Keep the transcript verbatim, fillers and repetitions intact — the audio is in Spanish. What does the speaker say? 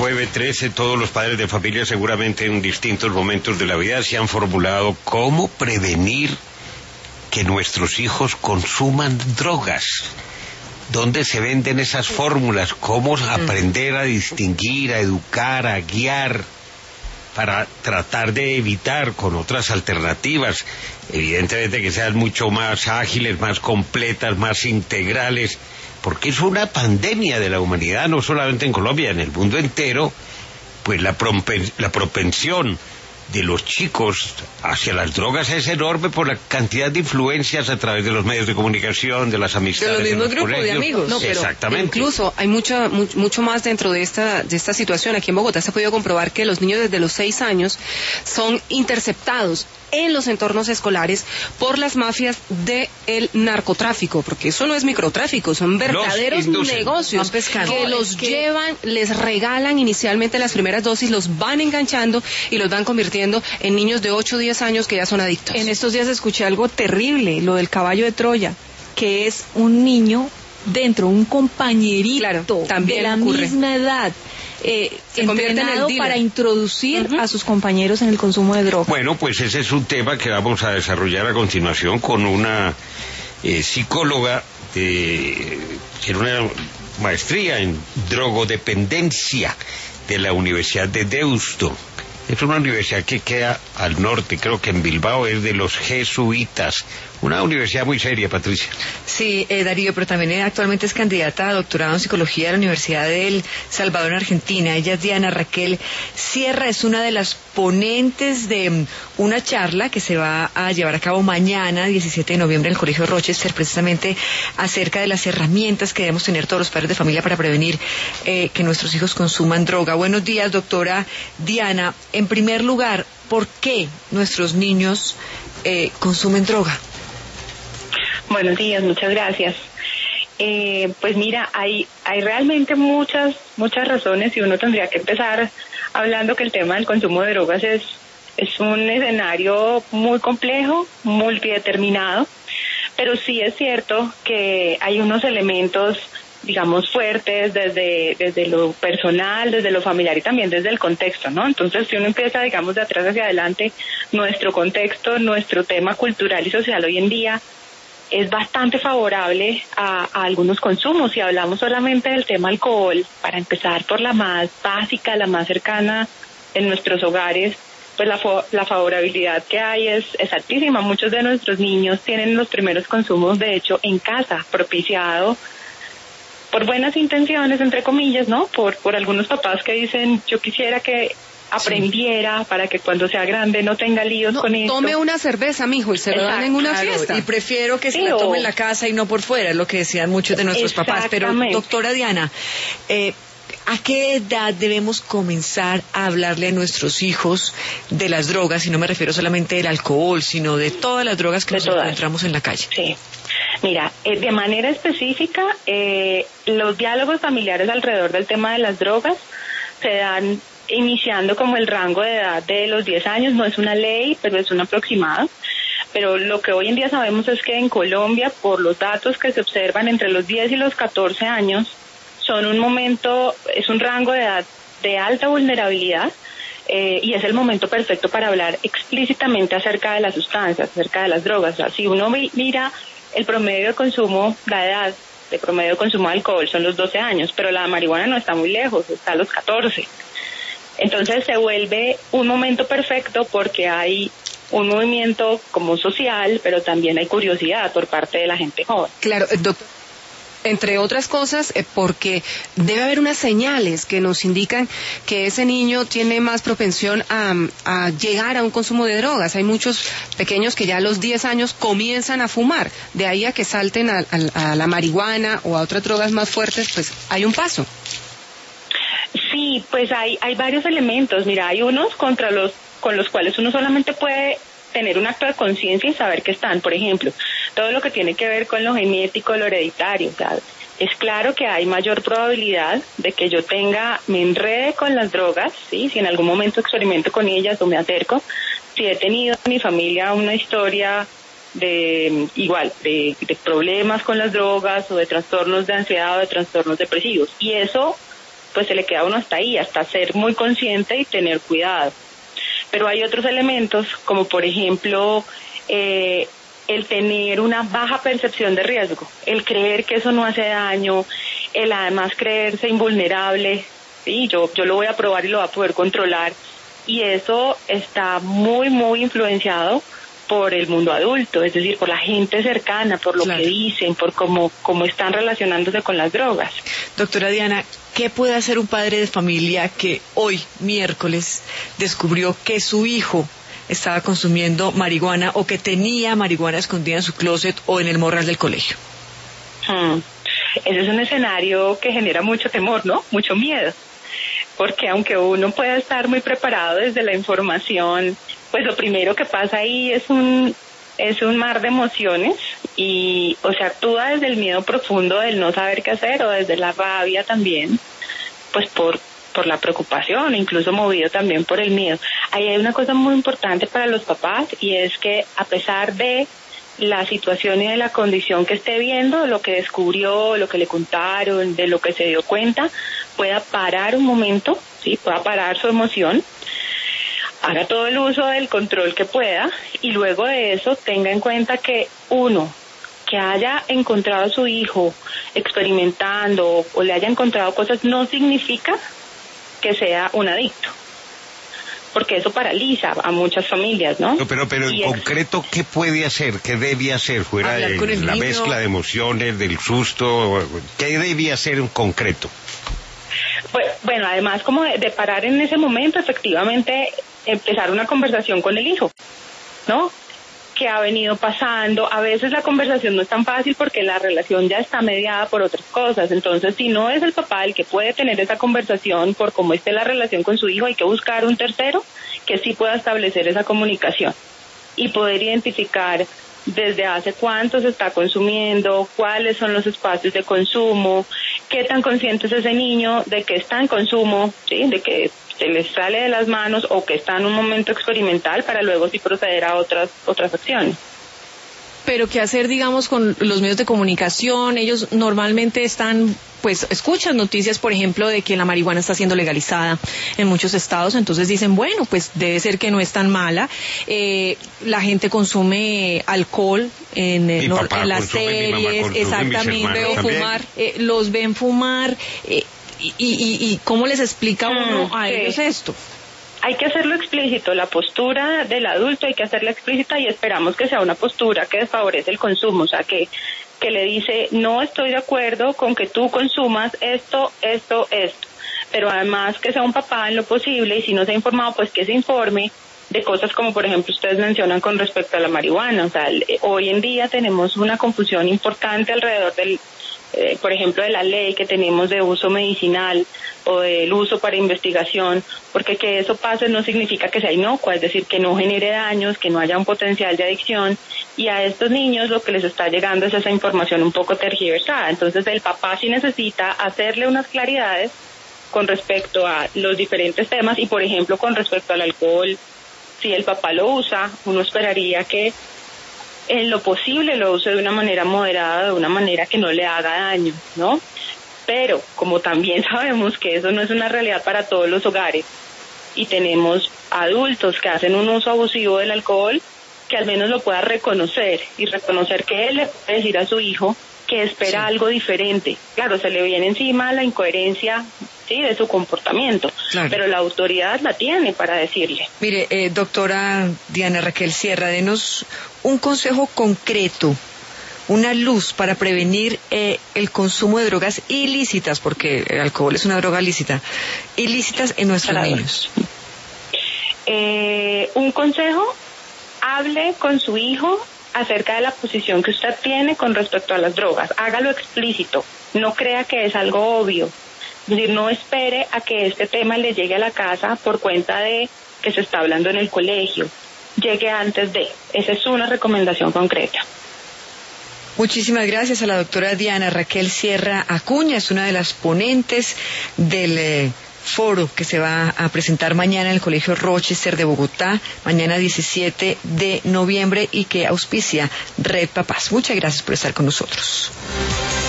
jueves trece, todos los padres de familia seguramente en distintos momentos de la vida se han formulado cómo prevenir que nuestros hijos consuman drogas. ¿Dónde se venden esas fórmulas? ¿Cómo aprender a distinguir, a educar, a guiar para tratar de evitar con otras alternativas? Evidentemente que sean mucho más ágiles, más completas, más integrales, porque es una pandemia de la humanidad, no solamente en Colombia, en el mundo entero. Pues la, propen- la propensión de los chicos hacia las drogas es enorme por la cantidad de influencias a través de los medios de comunicación, de las amistades, de los mismos de los grupos colegios. de amigos. No, pero exactamente. Incluso hay mucha, mu- mucho más dentro de esta, de esta situación. Aquí en Bogotá se ha podido comprobar que los niños desde los seis años son interceptados en los entornos escolares por las mafias del narcotráfico, porque eso no es microtráfico, son verdaderos negocios que No, los es que... llevan, les regalan inicialmente las primeras dosis, los van enganchando y los van convirtiendo en niños de ocho o diez años que ya son adictos. En estos días escuché algo terrible, lo del caballo de Troya, que es un niño dentro, un compañerito Claro, también de la ocurre. misma edad, eh, Se convierte en el entrenado dealer. para introducir Uh-huh. a sus compañeros en el consumo de drogas. Bueno, pues ese es un tema que vamos a desarrollar a continuación con una eh, psicóloga de, tiene una maestría en drogodependencia de la Universidad de Deusto. Es una universidad que queda al norte, creo que en Bilbao, es de los jesuitas. Una universidad muy seria, Patricia. Sí, eh, Darío, pero también eh, actualmente es candidata a doctorado en psicología de la Universidad del Salvador en Argentina. Ella es Diana Raquel Sierra, es una de las ponentes de um, una charla que se va a llevar a cabo mañana, diecisiete de noviembre, en el Colegio Rochester, precisamente acerca de las herramientas que debemos tener todos los padres de familia para prevenir eh, que nuestros hijos consuman droga. Buenos días, doctora Diana. En primer lugar, ¿por qué nuestros niños eh, consumen droga? Buenos días, muchas gracias. Eh, pues mira, hay hay realmente muchas muchas razones y uno tendría que empezar hablando que el tema del consumo de drogas es es un escenario muy complejo, multideterminado, pero sí es cierto que hay unos elementos, digamos, fuertes desde desde lo personal, desde lo familiar y también desde el contexto, ¿no? Entonces, si uno empieza, digamos, de atrás hacia adelante, nuestro contexto, nuestro tema cultural y social hoy en día es bastante favorable a, a algunos consumos. Si hablamos solamente del tema alcohol, para empezar por la más básica, la más cercana en nuestros hogares, pues la, fo- la favorabilidad que hay es, es altísima. Muchos de nuestros niños tienen los primeros consumos, de hecho, en casa, propiciado por buenas intenciones, entre comillas, ¿no? Por, por algunos papás que dicen, yo quisiera que aprendiera sí. para que cuando sea grande no tenga líos no, con esto. Tome una cerveza, mijo, y se lo dan en una Claro, fiesta. y prefiero que sí, se la tome o... en la casa y no por fuera, es lo que decían muchos de nuestros papás. Pero, doctora Diana, eh, ¿a qué edad debemos comenzar a hablarle a nuestros hijos de las drogas? Y no me refiero solamente del alcohol, sino de todas las drogas que de nos todas. encontramos en la calle. Sí. Mira, eh, de manera específica, eh, los diálogos familiares alrededor del tema de las drogas se dan iniciando como el rango de edad de los diez años. No es una ley, pero es un aproximado. Pero lo que hoy en día sabemos es que en Colombia, por los datos que se observan entre los diez y los catorce años, son un momento, es un rango de edad de alta vulnerabilidad, eh, y es el momento perfecto para hablar explícitamente acerca de las sustancias, acerca de las drogas. O sea, si uno mira el promedio de consumo, la edad de promedio de consumo de alcohol son los doce años, pero la marihuana no está muy lejos, está a los catorce. Entonces se vuelve un momento perfecto porque hay un movimiento como social, pero también hay curiosidad por parte de la gente joven. Claro, doctor. Entre otras cosas, eh, porque debe haber unas señales que nos indican que ese niño tiene más propensión a, a llegar a un consumo de drogas. Hay muchos pequeños que ya a los diez años comienzan a fumar. De ahí a que salten a, a, a la marihuana o a otras drogas más fuertes, pues hay un paso. Sí, pues hay hay varios elementos. Mira, hay unos contra los con los cuales uno solamente puede tener un acto de conciencia y saber que están. Por ejemplo, todo lo que tiene que ver con lo genético, lo hereditario. O sea, es claro que hay mayor probabilidad de que yo tenga, me enrede con las drogas, ¿sí? Si en algún momento experimento con ellas o me acerco. Si he tenido en mi familia una historia de igual, de, de problemas con las drogas o de trastornos de ansiedad o de trastornos depresivos. Y eso pues se le queda a uno hasta ahí, hasta ser muy consciente y tener cuidado. Pero hay otros elementos, como por ejemplo, eh, el tener una baja percepción de riesgo, el creer que eso no hace daño, el además creerse invulnerable, sí, yo, yo lo voy a probar y lo voy a poder controlar, y eso está muy, muy influenciado por el mundo adulto, es decir, por la gente cercana, por lo claro. que dicen, por cómo, cómo están relacionándose con las drogas. Doctora Diana, ¿qué puede hacer un padre de familia que hoy, miércoles, descubrió que su hijo estaba consumiendo marihuana o que tenía marihuana escondida en su closet o en el morral del colegio? Hmm. Ese es un escenario que genera mucho temor, ¿no? Mucho miedo. Porque aunque uno pueda estar muy preparado desde la información, pues lo primero que pasa ahí es un es un mar de emociones y o se actúa desde el miedo profundo del no saber qué hacer o desde la rabia también, pues por por la preocupación, incluso movido también por el miedo. Ahí hay una cosa muy importante para los papás y es que a pesar de la situación y de la condición que esté viendo, lo que descubrió, lo que le contaron, de lo que se dio cuenta, pueda parar un momento, sí, pueda parar su emoción, haga todo el uso del control que pueda y luego de eso tenga en cuenta que uno, que haya encontrado a su hijo experimentando o le haya encontrado cosas no significa que sea un adicto, porque eso paraliza a muchas familias, ¿no? No, pero pero en es... concreto, ¿qué puede hacer? ¿Qué debe hacer? Fuera de la niño. Mezcla de emociones, del susto, ¿qué debe hacer en concreto? Pues, bueno, además como de, de parar en ese momento, efectivamente, empezar una conversación con el hijo, ¿no? Que ha venido pasando. A veces la conversación no es tan fácil porque la relación ya está mediada por otras cosas. Entonces, si no es el papá el que puede tener esa conversación por cómo esté la relación con su hijo, hay que buscar un tercero que sí pueda establecer esa comunicación y poder identificar desde hace cuánto se está consumiendo, cuáles son los espacios de consumo, qué tan consciente es ese niño de que está en consumo, ¿sí? De que se les sale de las manos o que está en un momento experimental para luego sí proceder a otras otras acciones. Pero qué hacer, digamos, con los medios de comunicación. Ellos normalmente están, pues, escuchan noticias, por ejemplo, de que la marihuana está siendo legalizada en muchos estados, entonces dicen, bueno, pues debe ser que no es tan mala. Eh, la gente consume alcohol en, eh, no, en las series, consume, exactamente, veo fumar, eh, los ven fumar, eh, y, y, y cómo les explica uno a sí. ellos esto. Hay que hacerlo explícito, la postura del adulto hay que hacerla explícita y esperamos que sea una postura que desfavorece el consumo, o sea, que, que le dice, no estoy de acuerdo con que tú consumas esto, esto, esto, pero además que sea un papá en lo posible y si no se ha informado, pues que se informe de cosas como, por ejemplo, ustedes mencionan con respecto a la marihuana, o sea, hoy en día tenemos una confusión importante alrededor del Eh, por ejemplo, de la ley que tenemos de uso medicinal o del uso para investigación, porque que eso pase no significa que sea inocua, es decir, que no genere daños, que no haya un potencial de adicción, y a estos niños lo que les está llegando es esa información un poco tergiversada. Entonces el papá sí necesita hacerle unas claridades con respecto a los diferentes temas y, por ejemplo, con respecto al alcohol, si el papá lo usa, uno esperaría que en lo posible lo use de una manera moderada, de una manera que no le haga daño, ¿no? Pero como también sabemos que eso no es una realidad para todos los hogares y tenemos adultos que hacen un uso abusivo del alcohol, que al menos lo pueda reconocer y reconocer que él le puede decir a su hijo que espera sí. algo diferente. Claro, se le viene encima la incoherencia, sí, de su comportamiento, claro. pero la autoridad la tiene para decirle. Mire, eh, doctora Diana Raquel Sierra, denos un consejo concreto, una luz para prevenir eh, el consumo de drogas ilícitas, porque el alcohol es una droga lícita, ilícitas en nuestros claro. niños. Eh, un consejo, hable con su hijo acerca de la posición que usted tiene con respecto a las drogas. Hágalo explícito, no crea que es algo obvio. Es decir, no espere a que este tema le llegue a la casa por cuenta de que se está hablando en el colegio. Llegue antes de. Esa es una recomendación concreta. Muchísimas gracias a la doctora Diana Raquel Sierra Acuña, es una de las ponentes del eh, foro que se va a presentar mañana en el Colegio Rochester de Bogotá, mañana diecisiete de noviembre, y que auspicia Red Papás. Muchas gracias por estar con nosotros.